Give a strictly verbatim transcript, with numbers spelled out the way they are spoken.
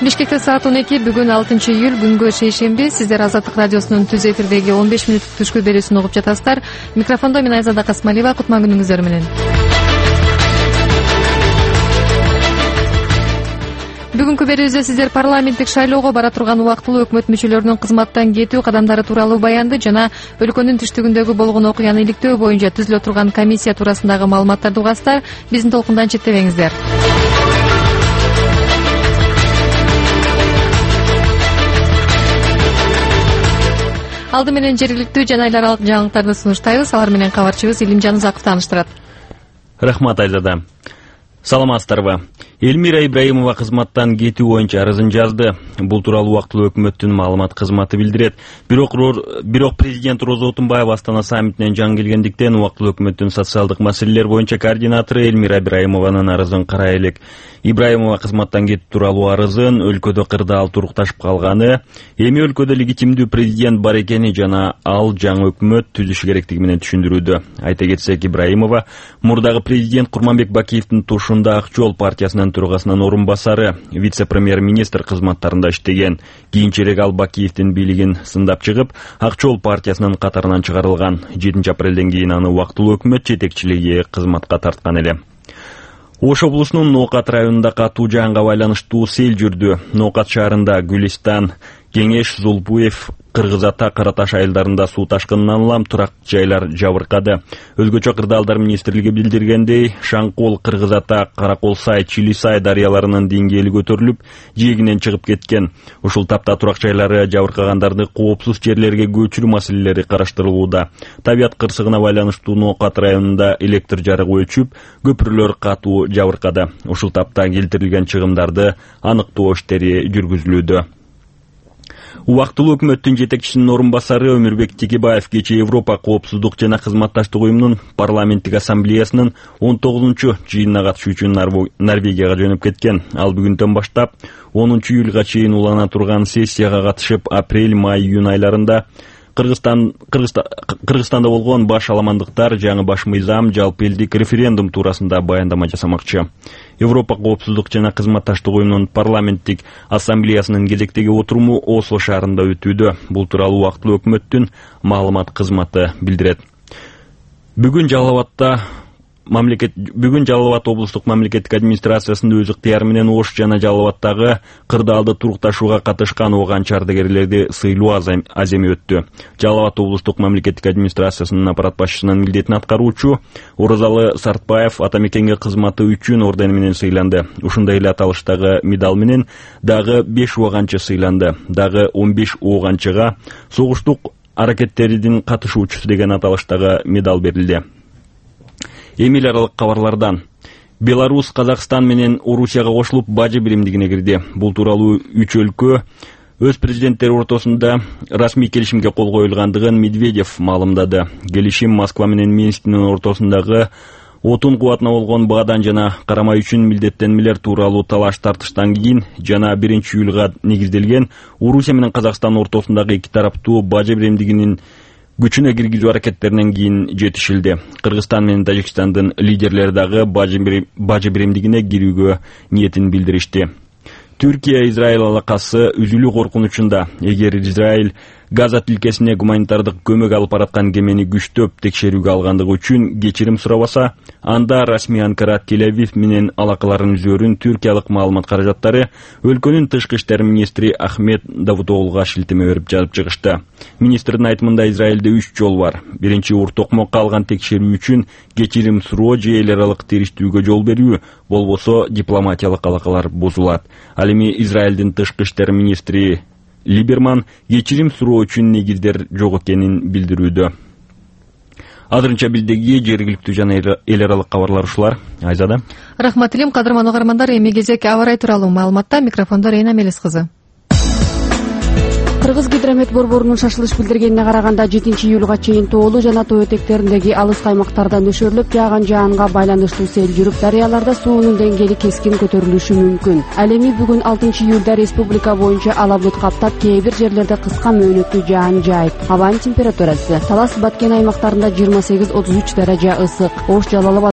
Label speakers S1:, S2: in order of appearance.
S1: Бишкекте саат он эки, бүгүн алтынчы июль, күнгө шейшемби. Сиздер Азаттык радиосунун түз эфирдеги он беш мүнөттүк түшкү берүүсүн угуп жатасыздар. Микрофондо мен Айзада Касмалиева. Кутман күнүңүздөр менен. Бүгүнкү берүүбүздө сиздер парламенттик шайлоого бара турган убактылуу өкмөт мүчөлөрүнүн кызматтан кетүү кадамдары тууралуу баянды жана өлкөнүн түштүгүндөгү болгон окуяны иликтөө боюнча түзүлө турган комиссия туурасындагы маалыматтарды угасыздар. Биздин толкундан четтебеңиздер. Алды менен жергиликтүү жана эл аралык жаңылыктарды сунуштайбыз. Алар менен кабарчыбыз Илимжан Узаков тааныштырат.
S2: Рахмат, Айзада. Саламатсыздарбы. Элмира Ибраимова кызматтан кетүү боюнча арызын жазды. Бул тууралуу убактылуу өкмөттүн маалымат кызматы билдирет. Бирок бирок президент Роза Отунбаева Астана саммитинен жаңы келгендиктен убактылуу өкмөттүн социалдык маселелер боюнча координатору Элмира Ибраимованын арызын карай элек. Ибраимова кызматтан кетүү тууралуу арызын өлкөдө кырдаал турукташып калганы, эми өлкөдө легитимдүү президент бар экени жана ал жаңы өкмөт түзүшү керектиги менен түшүндүрүүдө. Айта кетсек, Ибраимова мурдагы президент Курманбек Бакиевдин тушунда Ак жол партиясынын төрагасынын орун басары, вице-премьер-министр кызматтарында иштеген. Кийинчерээк ал Бакиевдин бийлигин сындап чыгып, Ак жол партиясынын катарынан чыгарылган. жетинчи апрелден кийин аны убактылуу өкмөт жетекчилиги кызматка тарткан эле. Ош облусунун Ноокат районунда катуу жаанга байланыштуу сел жүрдү. Ноокат шаарында Гүлистан, Кеңеш, Зулбуев, Кыргыз Ата, Караташ айылдарында суу ташкынынан улам турак жайлар жабыркады. Өзгөчө кырдаалдар министрлиги билдиргендей, Шаңкол, Кыргыз Ата, Каракол Сай, Чили Сай дарыяларынын деңгээли көтөрүлүп, жээгинен чыгып кеткен. Ушул тапта турак жайлары жабыркагандарды коопсуз жерлерге көчүрүү маселелери караштырылууда. Табият кырсыгына байланыштуу Ноокат районунда электр жарыгы өчүп, көпүрлөр катуу жабыркады. Ушул тапта келтирилген чыгымдарды аныктоо иштери жүргүзүлүүдө. Убактылуу өкмөттүн жетекчисинин орун басары Өмүрбек Текебаев кечээ Европа коопсуздук жана кызматташтык уюмунун парламенттик ассамблеясынын он тогузунчу жыйынына катышуу үчүн Норвегияга жөнөп кеткен. Ал бүгүндөн баштап онунчу июлга чейин улана турган сессияга катышып, апрель, май, июнь айларында Кыргызстан, Кыргызстан, Кыргызстанда болгон баш аламандыктар, жаңы баш мыйзам, жалпы элдик референдум туурасында баяндама жасамакчы. Европа коопсуздук жана кызматташтык уюмунун парламенттик ассамблеясынын кезектеги отуруму Осло шаарында өтүүдө. Бул тууралуу убактылуу өкмөттүн маалымат кызматы билдирет. Бүгүн Жалал Абадта Мамлекет бүгүн Жалал Абад облустук мамлекеттик администрациясында өз ыктыяры менен Ош жана Жалал Абадтагы кырдаалды турукташууга катышкан ооган ардагерлерди сыйлоо аземи өттү. Жалал Абад облустук мамлекеттик администрациясынын аппарат башчысынын милдетин аткаруучу Оразалы Сартбаев ата мекенге кызматы үчүн ордени менен сыйланды. Ушундай эле аталыштагы медаль менен дагы беш ооганчы сыйланды. Дагы он беш ооганчыга согуштук аракеттеринин катышуучусу деген аталыштагы медаль берилди. Эми эл аралык кабарлардан. Беларусь, Казакстан менен Орусияга кошулуп бажы биримдигине кирди. Бул тууралуу үч өлкө өз президенттери ортосунда расмий келишимге кол коюлгандыгын Медведев маалымдады. Келишим Москва менен Минскинин ортосундагы отун кубатына болгон баадан жана карамай үчүн милдеттенмелер тууралуу талаш тартыштан кийин жана биринчи июлга негизделген Орусия менен Казакстан ортосундагы эки тараптуу бажы биримдигинин күчүнө киргизүү аракеттеринен кийин жетишилди. Кыргызстан менен Тажикстандын лидерлери дагы бажы биримдигине кирүүгө ниетин билдиришти. Түркия Израиль алакасы үзүлүү коркунучунда. Эгер Израиль Газа тилкесине гуманитардык көмөк алып бараткан кемени күчтөп текшерүүгө алгандыгы үчүн кечирим сурабаса, анда расмий Анкара Тель-Авив менен алакаларын үзөрүн түркиялык маалымат каражаттары өлкөнүн тышкы иштер министри Ахмет Давутоглуга шилтеме берип жазып чыгышты. Министрдин айтымында Израилде үч жол бар. Биринчи уртокмокко алган текшерүү үчүн кечирим суроо же эл аралык териштүүгө жол берүү, болбосо дипломатиялык алакалар бузулат. Ал эми Израилдин тышкы иштер министри Либерман кечирим суроо үчүн негиздер жок экенин билдирүүдө. Азырынча билдеги жергиликтүү жана эл аралык кабарлар ушулар. Айзада.
S1: Рахмат Илим, кадырман угармандар, эми кезек аба ырайы тууралуу маалыматта. Микрофондо Рейна Мелис кызы.
S3: Кыргыз гидромет борборунун шашылыш билдиргенине караганда жетинчи июлга чейин тоолуу жана тоо этектериндеги алыс аймактарда нөшөрлөп жааган жаанга байланыштуу сел жүрүп, дарыяларда суунун деңгээли кескин көтөрүлүшү мүмкүн. Ал эми бүгүн алтынчы июлда республика боюнча ала булут каптап, кээ бир жерлерде кыска мөөнөттүү жаан жаайт. Абанын температурасы Талас Баткен аймактарында жыйырма сегиз отуз үч даража ысык, Ош Жалал